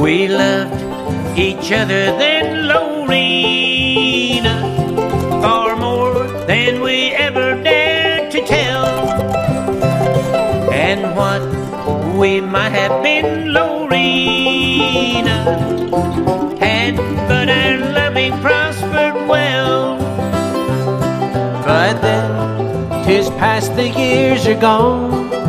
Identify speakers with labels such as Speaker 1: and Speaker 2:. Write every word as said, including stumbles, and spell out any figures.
Speaker 1: We loved each other then, Lorena, far more than we ever dared to tell. And what we might have been, Lorena, had but our loving prospered well. But then, 'tis past, the years are gone,